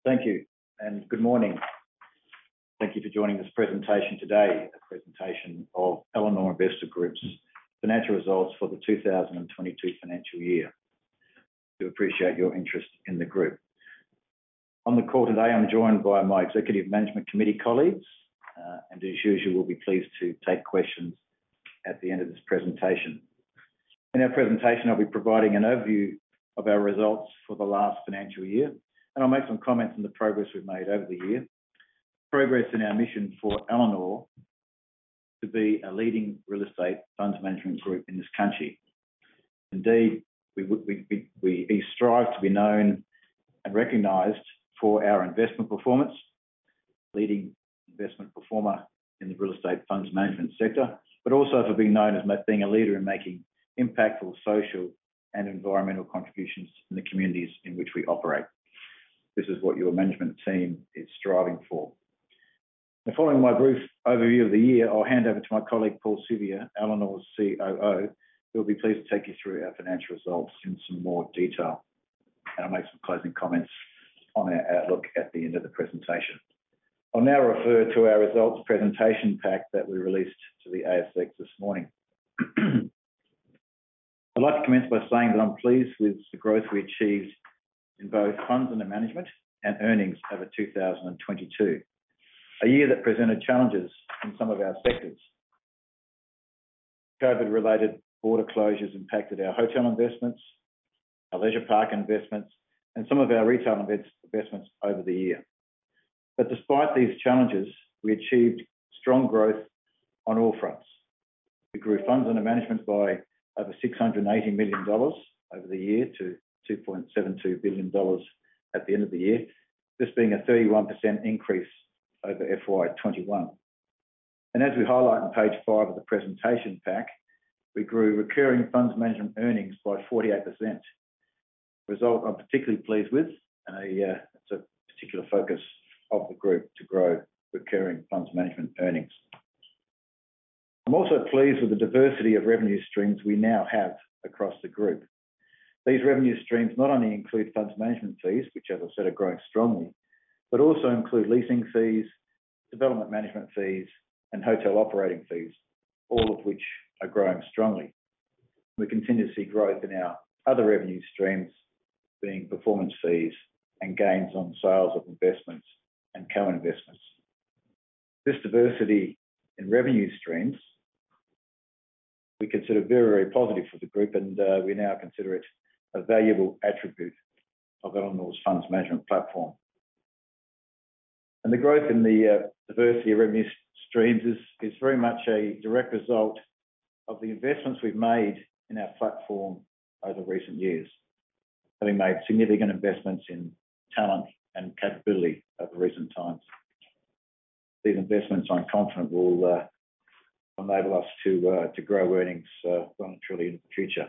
Thank you, and good morning. Thank you for joining this presentation today, a presentation of Elanor Investors Group's financial results for the 2022 financial year. We appreciate your interest in the group. On the call today, I'm joined by my Executive Management Committee colleagues, and as usual, we'll be pleased to take questions at the end of this presentation. In our presentation, I'll be providing an overview of our results for the last financial year, and I'll make some comments on the progress we've made over the year, progress in our mission for Elanor to be a leading real estate funds management group in this country. Indeed, we strive to be known and recognised for our investment performance, leading investment performer in the real estate funds management sector, but also for being known as being a leader in making impactful social and environmental contributions in the communities in which we operate. This is what your management team is striving for. Now, following my brief overview of the year, I'll hand over to my colleague Paul Siviour, Elanor's COO, who will be pleased to take you through our financial results in some more detail. And I'll make some closing comments on our outlook at the end of the presentation. I'll now refer to our results presentation pack that we released to the ASX this morning. I'd like to commence by saying that I'm pleased with the growth we achieved in both funds under management and earnings over 2022, a year that presented challenges in some of our sectors. COVID-related border closures impacted our hotel investments, our leisure park investments, and some of our retail investments over the year. But despite these challenges, we achieved strong growth on all fronts. We grew funds under management by over $680 million over the year to $2.72 billion at the end of the year, this being a 31% increase over FY21. And as we highlight on page 5 of the presentation pack, we grew recurring funds management earnings by 48%, a result I'm particularly pleased with, and it's a particular focus of the group to grow recurring funds management earnings. I'm also pleased with the diversity of revenue streams we now have across the group. These revenue streams not only include funds management fees, which as I said are growing strongly, but also include leasing fees, development management fees, and hotel operating fees, all of which are growing strongly. We continue to see growth in our other revenue streams, being performance fees and gains on sales of investments and co-investments. This diversity in revenue streams we consider very, very positive for the group, and we now consider it a valuable attribute of Elanor's funds management platform. And the growth in the diversity of revenue streams is very much a direct result of the investments we've made in our platform over recent years, having made significant investments in talent and capability over recent times. These investments, I'm confident, will enable us to grow earnings well and truly in the future.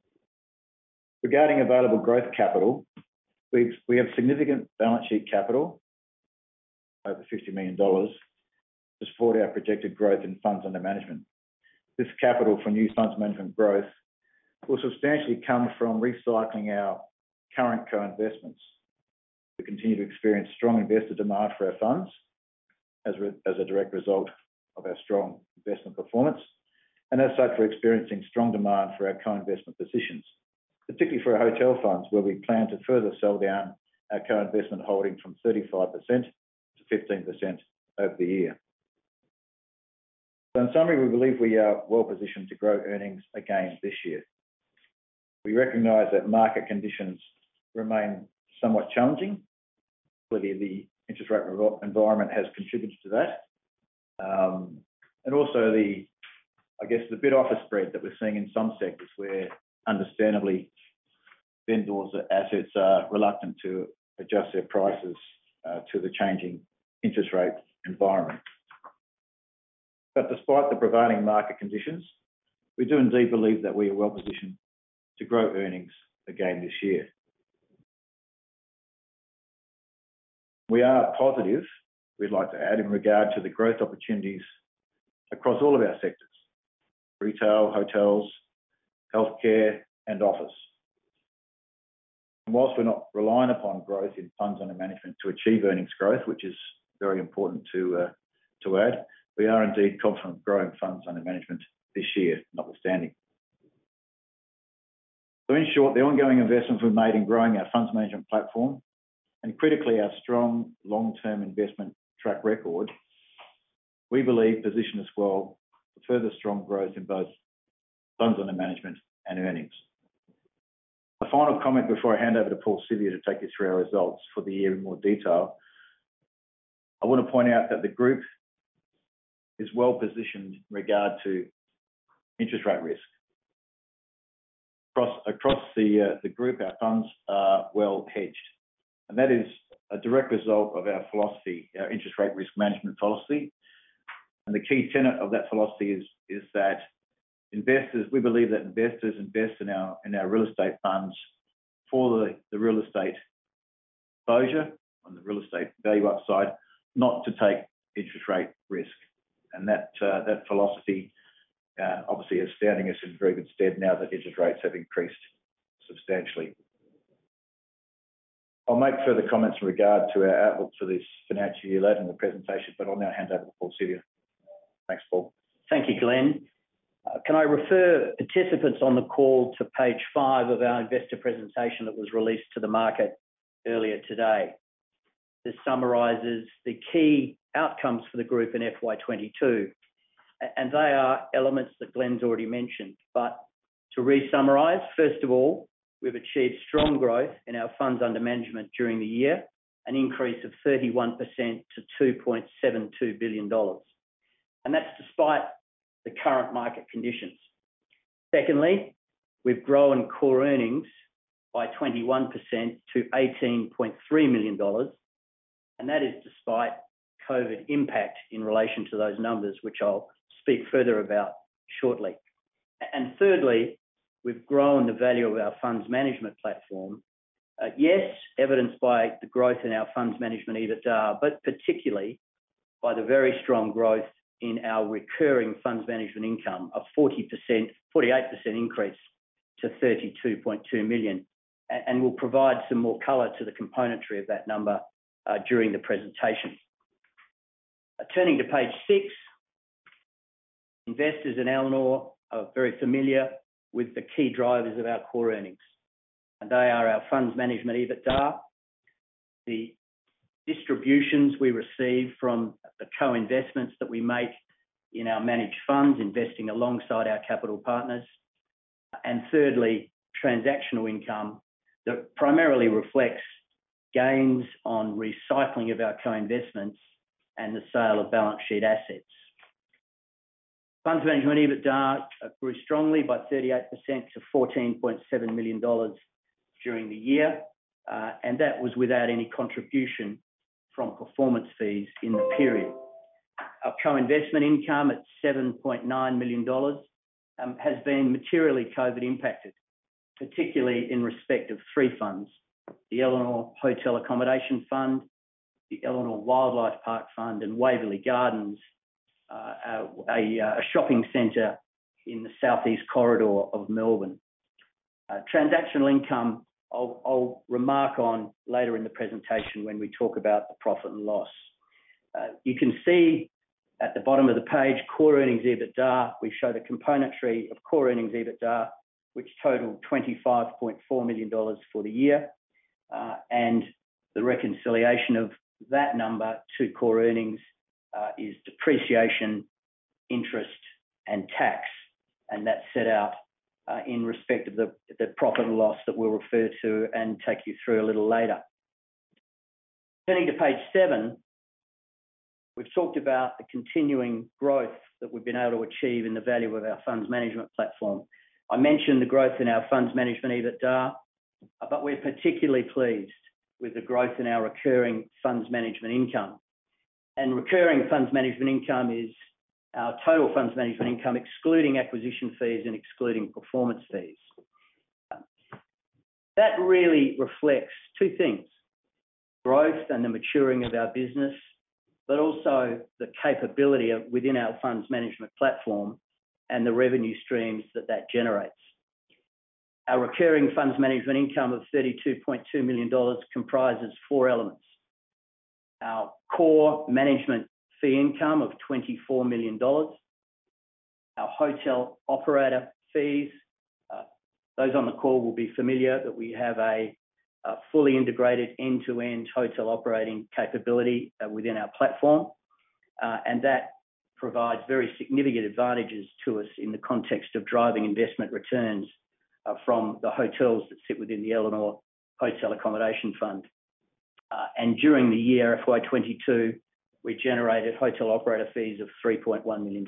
Regarding available growth capital, we have significant balance sheet capital, over $50 million, to support our projected growth in funds under management. This capital for new funds management growth will substantially come from recycling our current co-investments. We continue to experience strong investor demand for our funds as a direct result of our strong investment performance, and as such, we're experiencing strong demand for our co-investment positions, particularly for our hotel funds, where we plan to further sell down our co-investment holding from 35% to 15% over the year. So in summary, we believe we are well positioned to grow earnings again this year. We recognise that market conditions remain somewhat challenging. Clearly, the interest rate environment has contributed to that. And also the bid-offer spread that we're seeing in some sectors where, understandably, vendors of assets are reluctant to adjust their prices to the changing interest rate environment. But despite the prevailing market conditions, we do indeed believe that we are well positioned to grow earnings again this year. We are positive, we'd like to add, in regard to the growth opportunities across all of our sectors: retail, hotels, healthcare, and office. And whilst we're not relying upon growth in funds under management to achieve earnings growth, which is very important to add, we are indeed confident of growing funds under management this year, notwithstanding. So in short, the ongoing investments we've made in growing our funds management platform, and critically our strong long-term investment track record, we believe position us well for further strong growth in both funds under management and earnings. A final comment before I hand over to Paul Siviour to take you through our results for the year in more detail. I want to point out that the group is well positioned in regard to interest rate risk. Across the group, our funds are well hedged. And that is a direct result of our philosophy, our interest rate risk management policy. And the key tenet of that philosophy is that we believe that investors invest in our real estate funds for the real estate exposure on the real estate value upside, not to take interest rate risk. And that philosophy obviously is standing us in very good stead now that interest rates have increased substantially. I'll make further comments in regard to our outlook for this financial year later in the presentation, but I'll now hand over to Paul Siviour. Thanks, Paul. Thank you, Glenn. Can I refer participants on the call to page 5 of our investor presentation that was released to the market earlier today? This summarises the key outcomes for the group in FY22, and they are elements that Glenn's already mentioned. But to re-summarise, first of all, we've achieved strong growth in our funds under management during the year, an increase of 31% to $2.72 billion. And that's despite the current market conditions. Secondly, we've grown core earnings by 21% to $18.3 million, and that is despite COVID impact in relation to those numbers, which I'll speak further about shortly. And thirdly, we've grown the value of our funds management platform. Yes, evidenced by the growth in our funds management EBITDA, but particularly by the very strong growth in our recurring funds management income, a 48% increase to $32.2 million. And we'll provide some more colour to the componentry of that number during the presentation. Turning to page 6, investors in Elanor are very familiar with the key drivers of our core earnings. And they are our funds management EBITDA, the distributions we receive from the co-investments that we make in our managed funds, investing alongside our capital partners, and thirdly, transactional income that primarily reflects gains on recycling of our co-investments and the sale of balance sheet assets. Funds management EBITDA grew strongly by 38% to $14.7 million during the year, and that was without any contribution from performance fees in the period. Our co-investment income at $7.9 million has been materially COVID impacted, particularly in respect of 3 funds: the Elanor Hotel Accommodation Fund, the Elanor Wildlife Park Fund, and Waverley Gardens, a shopping centre in the southeast corridor of Melbourne. Transactional income I'll remark on later in the presentation when we talk about the profit and loss. You can see at the bottom of the page, core earnings EBITDA. We show the componentry of core earnings EBITDA, which totaled $25.4 million for the year, and the reconciliation of that number to core earnings is depreciation, interest, and tax, and that's set out in respect of the profit and loss that we'll refer to and take you through a little later. Turning to page 7, we've talked about the continuing growth that we've been able to achieve in the value of our funds management platform. I mentioned the growth in our funds management EBITDA, but we're particularly pleased with the growth in our recurring funds management income. And recurring funds management income is our total funds management income, excluding acquisition fees and excluding performance fees. That really reflects 2 things: growth and the maturing of our business, but also the capability within our funds management platform and the revenue streams that generates. Our recurring funds management income of $32.2 million comprises four elements. Our core management fee income of $24 million, our hotel operator fees. Those on the call will be familiar that we have a fully integrated end-to-end hotel operating capability within our platform, and that provides very significant advantages to us in the context of driving investment returns from the hotels that sit within the Elanor Hotel Accommodation Fund. And during the year, FY22, we generated hotel operator fees of $3.1 million.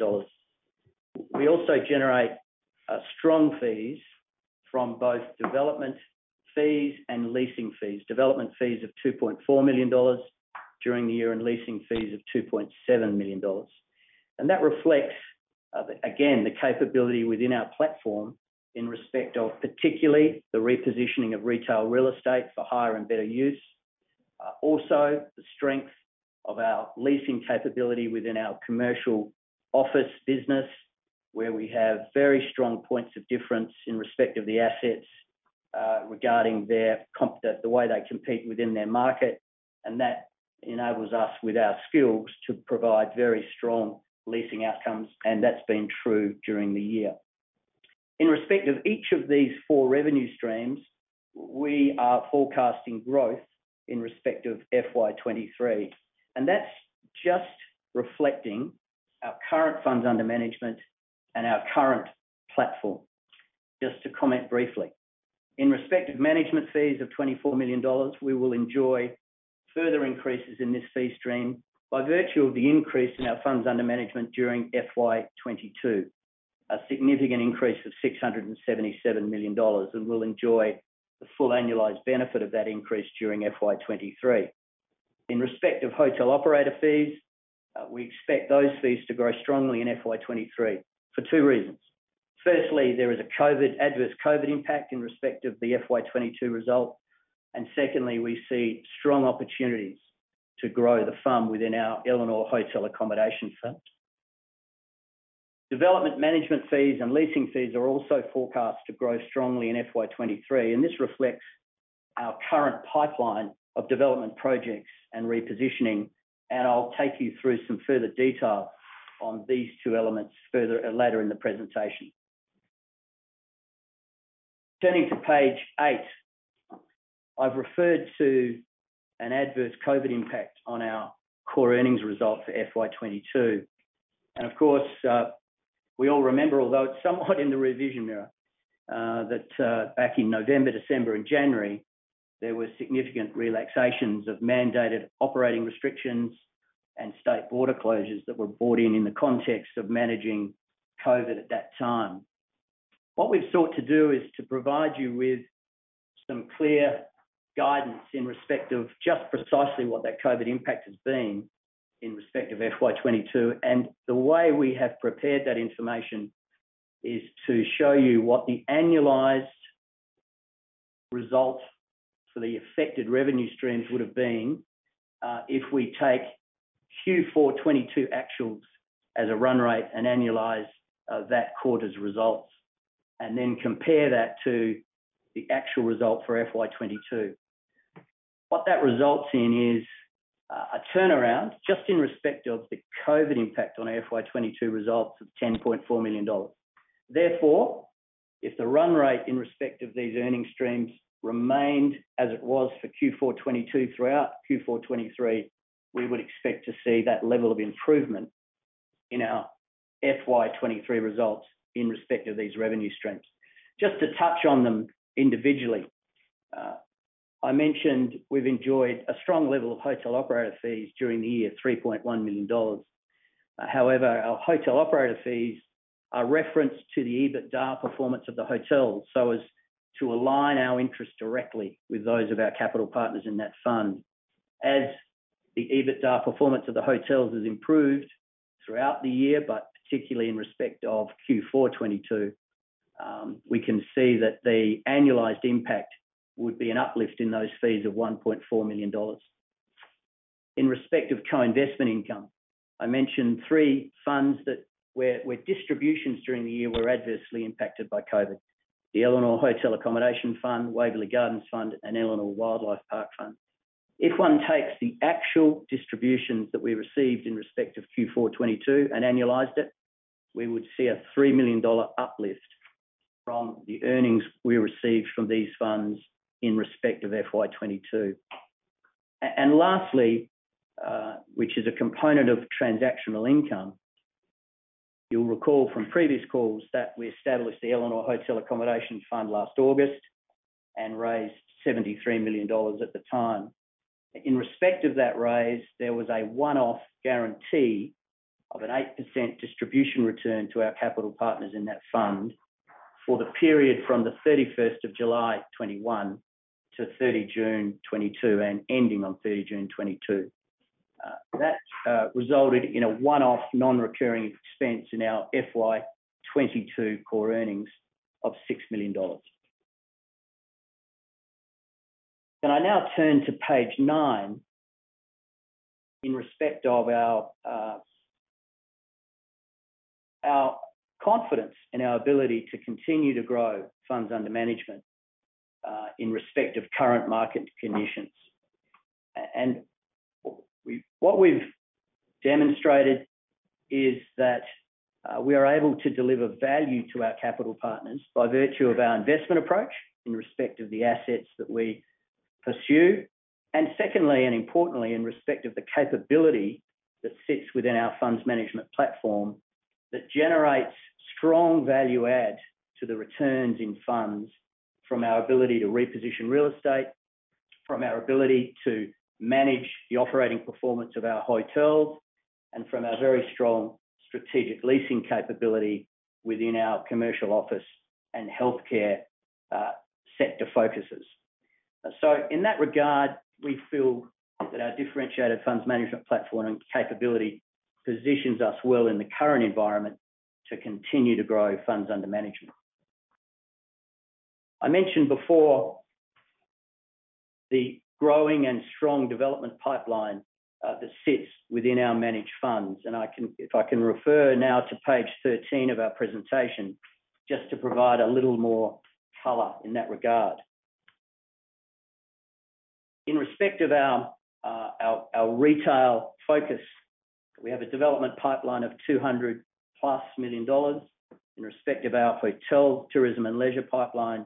We also generate strong fees from both development fees and leasing fees. Development fees of $2.4 million during the year and leasing fees of $2.7 million. And that reflects, again, the capability within our platform in respect of particularly the repositioning of retail real estate for higher and better use. Also, the strength of our leasing capability within our commercial office business, where we have very strong points of difference in respect of the assets regarding the way they compete within their market, and that enables us with our skills to provide very strong leasing outcomes, and that's been true during the year. In respect of each of these four revenue streams, we are forecasting growth in respect of FY23, and that's just reflecting our current funds under management and our current platform. Just to comment briefly, in respect of management fees of $24 million, we will enjoy further increases in this fee stream by virtue of the increase in our funds under management during FY22, a significant increase of $677 million, and we'll enjoy the full annualised benefit of that increase during FY23. In respect of hotel operator fees, we expect those fees to grow strongly in FY23 for two reasons. Firstly, there is a adverse COVID impact in respect of the FY22 result, and secondly, we see strong opportunities to grow the fund within our Elanor Hotel Accommodation Fund. Development management fees and leasing fees are also forecast to grow strongly in FY23, and this reflects our current pipeline of development projects and repositioning, and I'll take you through some further detail on these two elements later in the presentation. Turning to page 8, I've referred to an adverse COVID impact on our core earnings result for FY22, and of course, we all remember, although it's somewhat in the revision mirror, that back in November, December and January, there were significant relaxations of mandated operating restrictions and state border closures that were brought in the context of managing COVID at that time. What we've sought to do is to provide you with some clear guidance in respect of just precisely what that COVID impact has been in respect of FY22, and the way we have prepared that information is to show you what the annualised result for the affected revenue streams would have been if we take Q4 22 actuals as a run rate and annualise that quarter's results, and then compare that to the actual result for FY22. What that results in is a turnaround just in respect of the COVID impact on FY22 results of $10.4 million. Therefore, if the run rate in respect of these earning streams remained as it was for Q4 22 throughout Q4 23, we would expect to see that level of improvement in our FY23 results in respect of these revenue streams. Just to touch on them individually, I mentioned we've enjoyed a strong level of hotel operator fees during the year, $3.1 million. However, our hotel operator fees are referenced to the EBITDA performance of the hotels so as to align our interests directly with those of our capital partners in that fund. As the EBITDA performance of the hotels has improved throughout the year, but particularly in respect of Q4 22, we can see that the annualised impact would be an uplift in those fees of $1.4 million. In respect of co-investment income, I mentioned 3 funds where distributions during the year were adversely impacted by COVID. the Elanor Hotel Accommodation Fund, Waverley Gardens Fund, and Elanor Wildlife Park Fund. If one takes the actual distributions that we received in respect of Q4 22 and annualised it, we would see a $3 million uplift from the earnings we received from these funds in respect of FY22. And lastly, which is a component of transactional income, you'll recall from previous calls that we established the Elanor Hotel Accommodation Fund last August and raised $73 million at the time. In respect of that raise, there was a one-off guarantee of an 8% distribution return to our capital partners in that fund for the period from the 31st of July 21 to 30 June 22 and ending on 30 June 22. That resulted in a one-off non-recurring expense in our FY22 core earnings of $6 million. Can I now turn to page 9 in respect of our confidence in our ability to continue to grow funds under management in respect of current market conditions. And what we've demonstrated is that we are able to deliver value to our capital partners by virtue of our investment approach in respect of the assets that we pursue, and secondly and importantly in respect of the capability that sits within our funds management platform that generates strong value add to the returns in funds from our ability to reposition real estate, from our ability to manage the operating performance of our hotels, and from our very strong strategic leasing capability within our commercial office and healthcare sector focuses. So in that regard, we feel that our differentiated funds management platform and capability positions us well in the current environment to continue to grow funds under management. I mentioned before the growing and strong development pipeline that sits within our managed funds. And if I can refer now to page 13 of our presentation, just to provide a little more colour in that regard. In respect of our retail focus, we have a development pipeline of $200+ million. In respect of our hotel, tourism and leisure pipeline,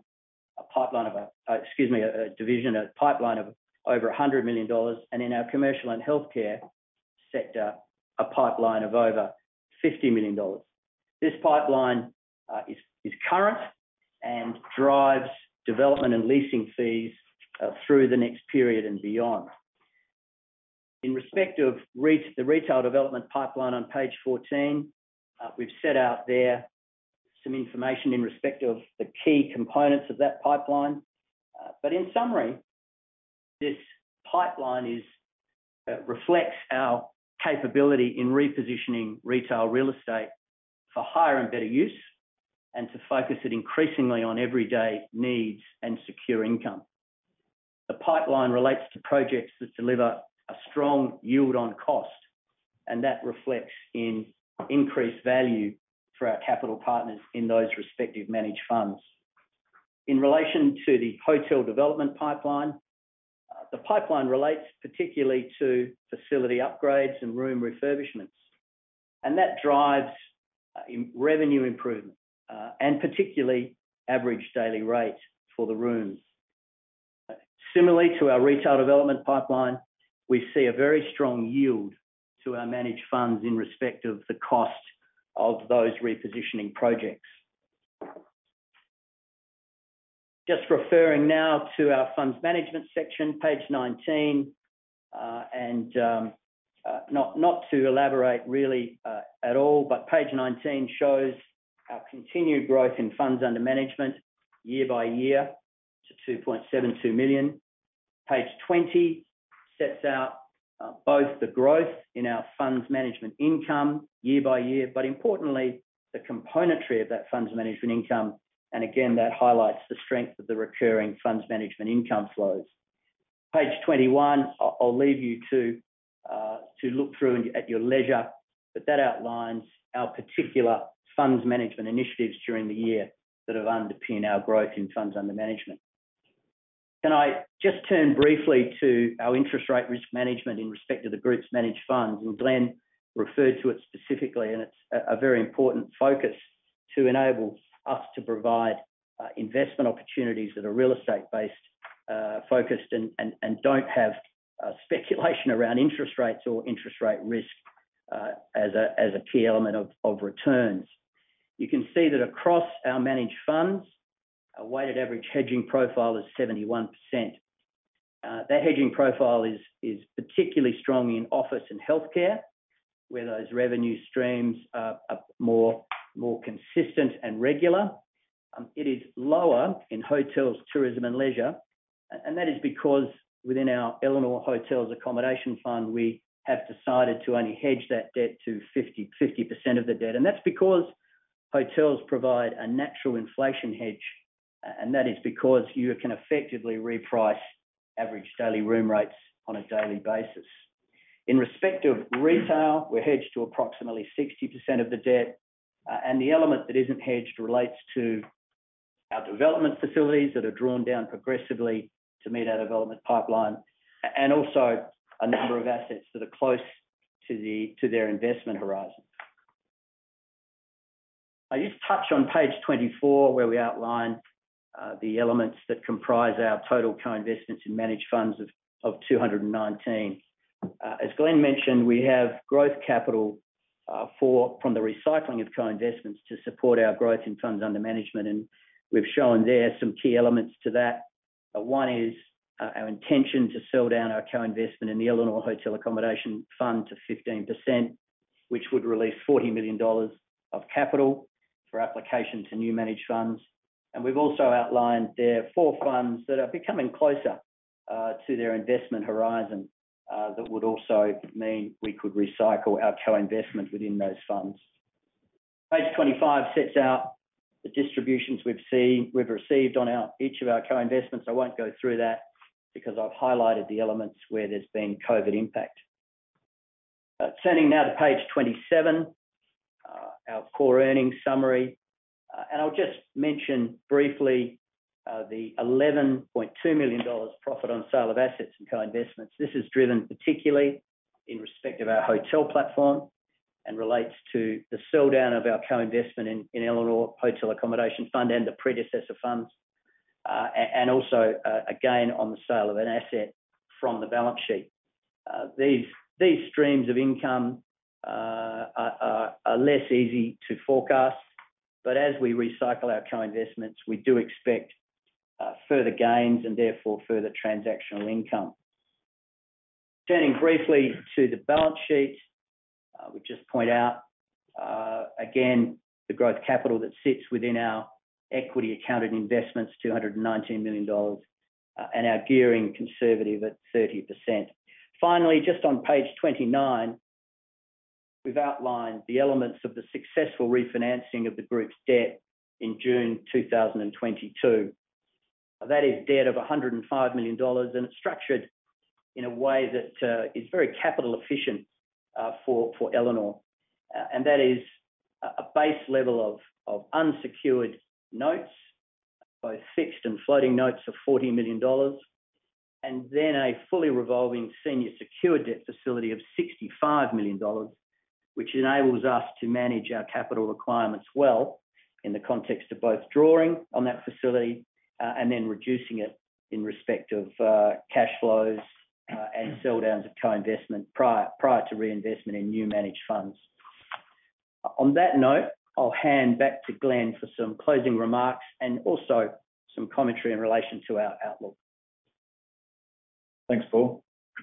a pipeline of over $100 million, and in our commercial and healthcare sector, a pipeline of over $50 million. This pipeline is current and drives development and leasing fees through the next period and beyond. In respect of the retail development pipeline on page 14, we've set out there some information in respect of the key components of that pipeline. But in summary, this pipeline reflects our capability in repositioning retail real estate for higher and better use, and to focus it increasingly on everyday needs and secure income. The pipeline relates to projects that deliver a strong yield on cost, and that reflects in increased value for our capital partners in those respective managed funds. In relation to the hotel development pipeline, the pipeline relates particularly to facility upgrades and room refurbishments, and that drives revenue improvement and particularly average daily rate for the rooms. Similarly to our retail development pipeline, we see a very strong yield to our managed funds in respect of the cost of those repositioning projects. Just referring now to our funds management section, page 19, not to elaborate really at all, but page 19 shows our continued growth in funds under management year by year to 2.72 million. Page 20 sets out both the growth in our funds management income year by year, but importantly, the componentry of that funds management income. And again, that highlights the strength of the recurring funds management income flows. Page 21, I'll leave you to look through at your leisure, but that outlines our particular funds management initiatives during the year. that have underpinned our growth in funds under management. Can I just turn briefly to our interest rate risk management in respect to the group's managed funds? And Glenn referred to it specifically, and it's a very important focus to enable us to provide investment opportunities that are real estate based, focused and don't have speculation around interest rates or interest rate risk as a key element of returns. You can see that across our managed funds, our weighted average hedging profile is 71%. That hedging profile is particularly strong in office and healthcare, where those revenue streams are more consistent and regular. It is lower in hotels, tourism and leisure, and that is because within our Elanor Hotels Accommodation Fund, we have decided to only hedge that debt to 50% of the debt. And that's because hotels provide a natural inflation hedge, and that is because you can effectively reprice average daily room rates on a daily basis. In respect of retail, we're hedged to approximately 60% of the debt, and the element that isn't hedged relates to our development facilities that are drawn down progressively to meet our development pipeline, and also a number of assets that are close to their investment horizon. I just touch on page 24, where we outline the elements that comprise our total co-investments in managed funds of 219. As Glenn mentioned, we have growth capital from the recycling of co-investments to support our growth in funds under management, and we've shown there some key elements to that. One is our intention to sell down our co-investment in the Elanor Hotel Accommodation Fund to 15%, which would release $40 million of capital for application to new managed funds. And we've also outlined there 4 funds that are becoming closer to their investment horizon that would also mean we could recycle our co-investment within those funds. Page 25 sets out the distributions we've received on each of our co-investments. I won't go through that because I've highlighted the elements where there's been COVID impact. Turning now to page 27, our core earnings summary. And I'll just mention briefly the $11.2 million profit on sale of assets and co-investments. This is driven particularly in respect of our hotel platform and relates to the sell down of our co-investment in Elanor Hotel Accommodation Fund and the predecessor funds, and also a gain on the sale of an asset from the balance sheet. These streams of income are less easy to forecast, but as we recycle our co-investments, we do expect further gains and therefore further transactional income. Turning briefly to the balance sheet, we just point out, again, the growth capital that sits within our equity accounted investments, $219 million, and our gearing conservative at 30%. Finally, just on page 29, we've outlined the elements of the successful refinancing of the group's debt in June 2022. That is debt of $105 million, and it's structured in a way that is very capital efficient for Elanor. And that is a base level of unsecured notes, both fixed and floating notes of $40 million, and then a fully revolving senior secured debt facility of $65 million, which enables us to manage our capital requirements well in the context of both drawing on that facility and then reducing it in respect of cash flows and sell downs of co-investment prior to reinvestment in new managed funds. On that note, I'll hand back to Glenn for some closing remarks and also some commentary in relation to our outlook. Thanks, Paul.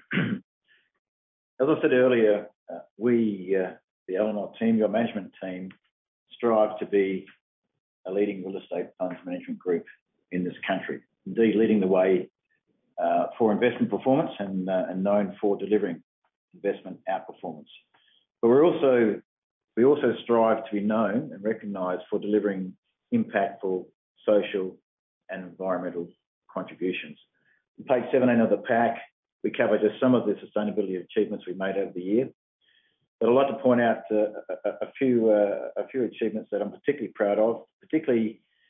As I said earlier, we, the Elanor team, your management team, strive to be a leading real estate funds management group in this country. Indeed, leading the way for investment performance and known for delivering investment outperformance. But we also strive to be known and recognised for delivering impactful social and environmental contributions. On page 17 of the pack, we cover just some of the sustainability achievements we made over the year. But I'd like to point out a few achievements that I'm particularly proud of, particularly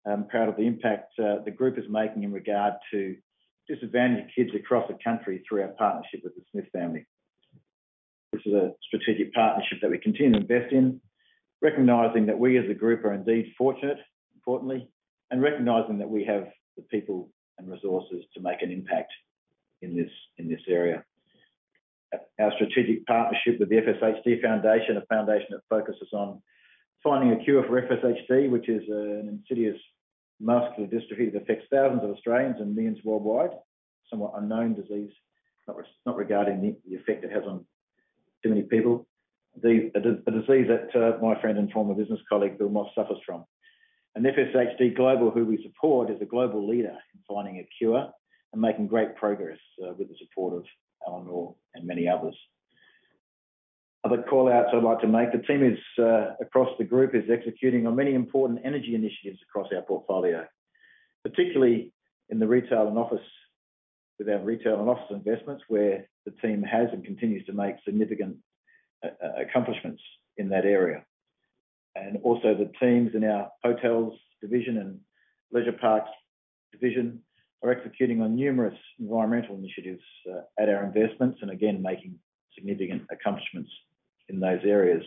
I'm proud of the impact the group is making in regard to disadvantaged kids across the country through our partnership with the Smith family. This is a strategic partnership that we continue to invest in, recognising that we as a group are indeed fortunate, importantly, and recognising that we have the people and resources to make an impact in this area. Our strategic partnership with the FSHD Foundation, a foundation that focuses on finding a cure for FSHD, which is an insidious muscular dystrophy that affects thousands of Australians and millions worldwide, somewhat unknown disease, not regarding the effect it has on too many people. A disease that my friend and former business colleague Bill Moss suffers from. And FSHD Global, who we support, is a global leader in finding a cure and making great progress with the support of Eleanor and many others. Other call-outs I'd like to make, the team is across the group is executing on many important energy initiatives across our portfolio, particularly in the retail and office, with our retail and office investments, where the team has and continues to make significant accomplishments in that area. And also the teams in our hotels division and leisure parks division are executing on numerous environmental initiatives at our investments, and again making significant accomplishments in those areas.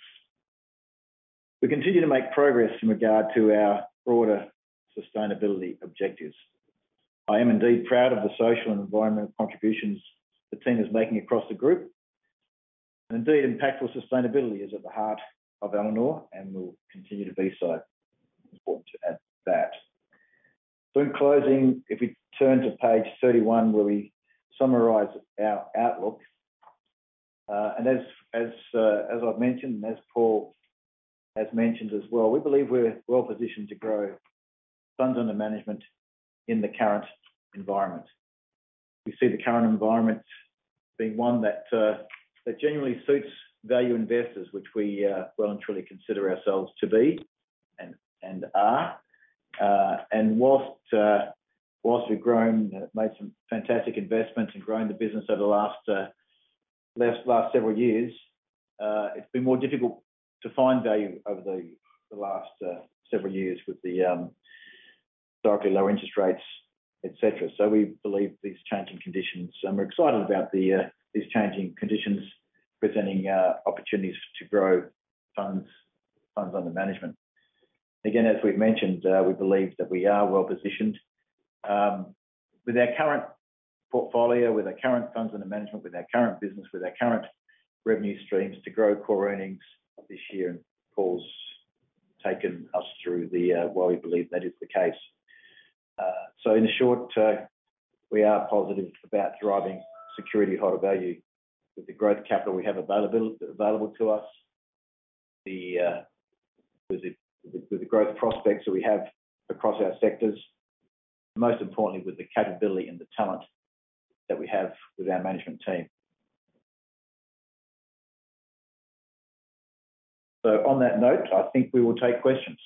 We continue to make progress in regard to our broader sustainability objectives. I am indeed proud of the social and environmental contributions the team is making across the group. And indeed, impactful sustainability is at the heart of Eleanor and will continue to be so. It's important to add that. So in closing, if we turn to page 31, where we summarise our outlook, and as I've mentioned, and as Paul has mentioned as well, we believe we're well positioned to grow funds under management in the current environment. We see the current environment being one that genuinely suits value investors, which we well and truly consider ourselves to be and are. And whilst we've made some fantastic investments and grown the business over the last several years, it's been more difficult to find value over the last several years with the historically low interest rates, etc. So we believe these changing conditions, and we're excited about these changing conditions presenting opportunities to grow funds under management. Again, as we've mentioned, we believe that we are well positioned with our current portfolio, with our current funds under management, with our current business, with our current revenue streams to grow core earnings this year. And Paul's taken us through why we believe that is the case. So in short, we are positive about driving security holder value with the growth capital we have available to us, with the growth prospects that we have across our sectors, most importantly with the capability and the talent that we have with our management team. So on that note, I think we will take questions.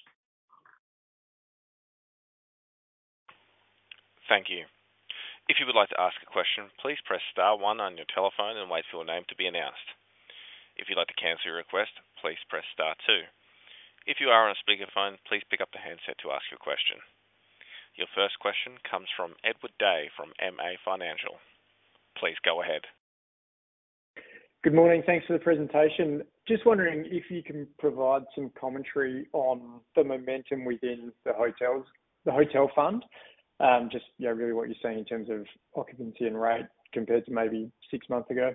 Thank you. If you would like to ask a question, please press *1 on your telephone and wait for your name to be announced. If you'd like to cancel your request, please press *2. If you are on a speakerphone, please pick up the handset to ask your question. Your first question comes from Edward Day from MA Financial. Please go ahead. Good morning. Thanks for the presentation. Just wondering if you can provide some commentary on the momentum within the hotel fund. Just really what you're seeing in terms of occupancy and rate compared to maybe 6 months ago.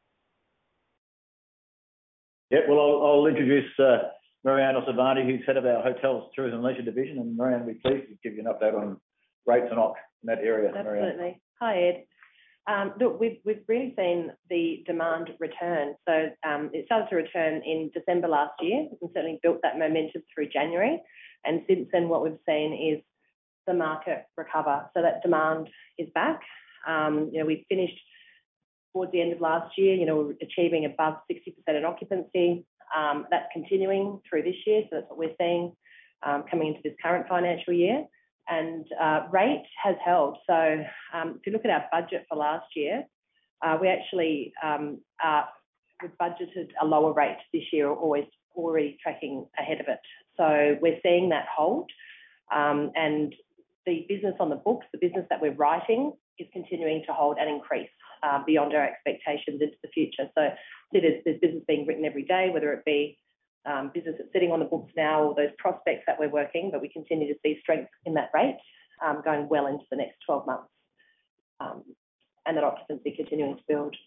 Yeah, well, I'll introduce Marianne Ossovani, who's head of our Hotels, Tourism and Leisure division, and Marianne will be pleased to give you an update on rates and OC in that area. Absolutely. Marianne. Hi, Ed. Look, we've really seen the demand return. So it started to return in December last year and certainly built that momentum through January. And since then, what we've seen is the market recover. So that demand is back. We finished towards the end of last year, we're achieving above 60% in occupancy. That's continuing through this year. So that's what we're seeing coming into this current financial year. And rate has held. So if you look at our budget for last year, we actually we've budgeted a lower rate this year, always already tracking ahead of it. So we're seeing that hold. And the business on the books, the business that we're writing, is continuing to hold and increase beyond our expectations into the future. So there's business being written every day, whether it be business that's sitting on the books now or those prospects that we're working, but we continue to see strength in that rate going well into the next 12 months, and that occupancy continuing to build.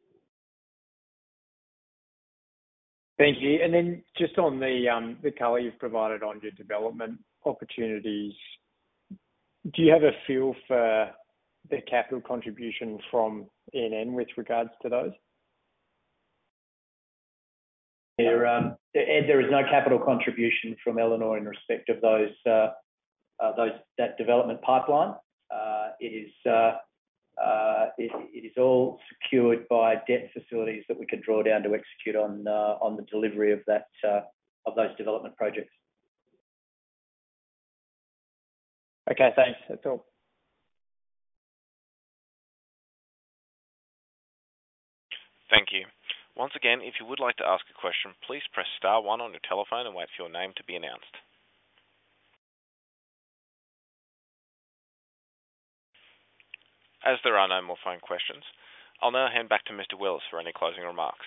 Thank you. And then just on the colour you've provided on your development opportunities, do you have a feel for the capital contribution from ENN with regards to those? There is no capital contribution from Elanor in respect of that development pipeline. It is all secured by debt facilities that we can draw down to execute on the delivery of those development projects. Okay, thanks. That's all. Thank you. Once again, if you would like to ask a question, please press star one on your telephone and wait for your name to be announced. As there are no more phone questions, I'll now hand back to Mr. Willis for any closing remarks.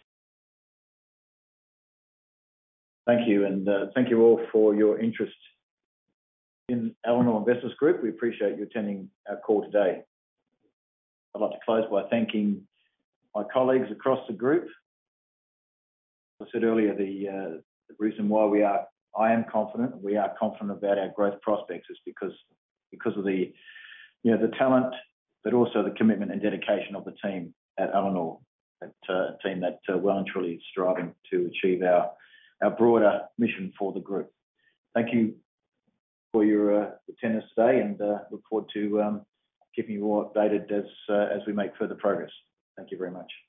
Thank you, and thank you all for your interest in Elanor Investors Group. We appreciate you attending our call today. I'd like to close by thanking my colleagues across the group. As I said earlier, the reason why I am confident, we are confident about our growth prospects is because of the talent, but also the commitment and dedication of the team at Elanor, that team that well and truly is striving to achieve our broader mission for the group. Thank you for your attendance today, and look forward to keeping you all updated as we make further progress. Thank you very much.